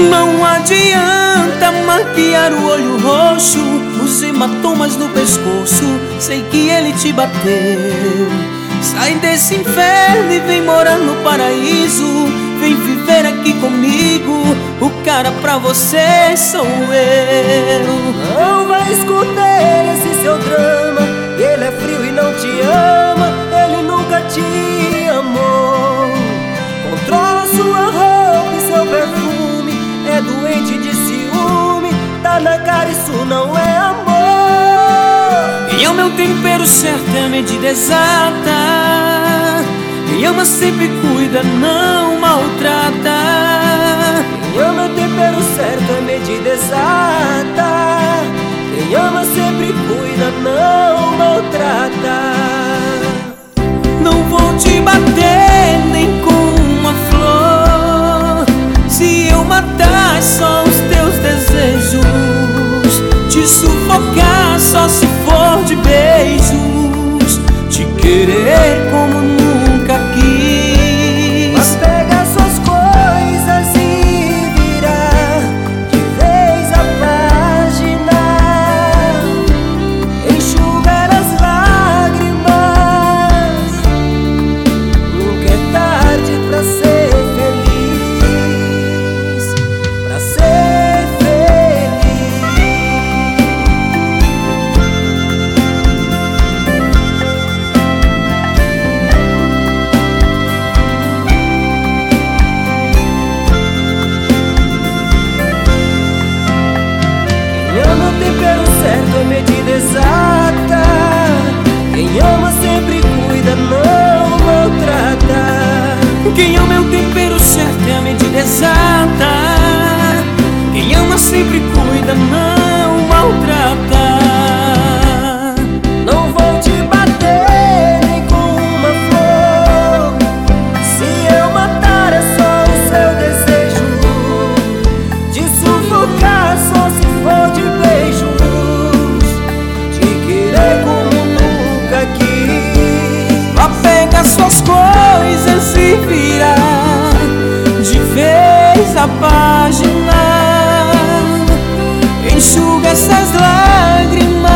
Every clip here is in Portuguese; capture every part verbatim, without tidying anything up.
Não adianta maquiar o olho roxo, os hematomas no pescoço, sei que ele te bateu. Sai desse inferno e vem morar no paraíso, vem viver aqui comigo, o cara pra você sou eu. Não vai esconder esse seu drama, ele é frio e não te ama, ele nunca te amou. Controla sua roupa e seu perfume, é doente de ciúme, tá na cara, isso não é amor. E é o meu tempero certo, é a medida exata. Quem ama sempre cuida, não maltrata. Quem ama o tempero certo, é a medida exata. Quem ama sempre cuida, não maltrata. Não vou te bater nem com uma flor, se eu matar só os teus desejos, te sufocar só se for de beijos, te querer como nunca quis. Mas pega suas coisas e virar de vez a página, enxugar as lágrimas. Nunca é tarde pra ser feliz, pra ser feliz. Quem ama o tempero certo, a medida exata. Quem ama sempre cuida, não maltrata. Quem ama é o tempero certo, é a medida exata. Quem ama sempre cuida, não maltrata. Não vou te bater nem com uma flor, se eu matar é só o seu desejo, de sufocar só se for de beijos, te querer como nunca quis. Vá pegar suas coisas e virar de vez a página, enxuga essas lágrimas.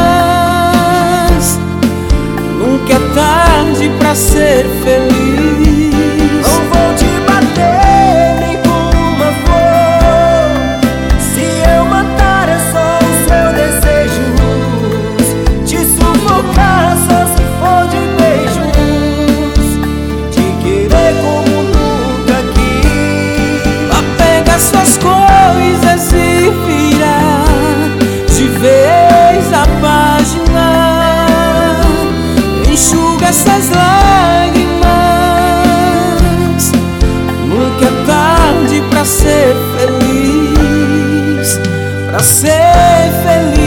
Nunca é tarde pra ser feliz. Não vou te bater nem com uma flor, se eu matar é só o seu desejo, te sufocar só se for de beijos, te querer como nunca quis. Vá pegar suas coisas e virar de vez a página, enxuga essas lágrimas. Nunca é tarde pra ser feliz, pra ser feliz.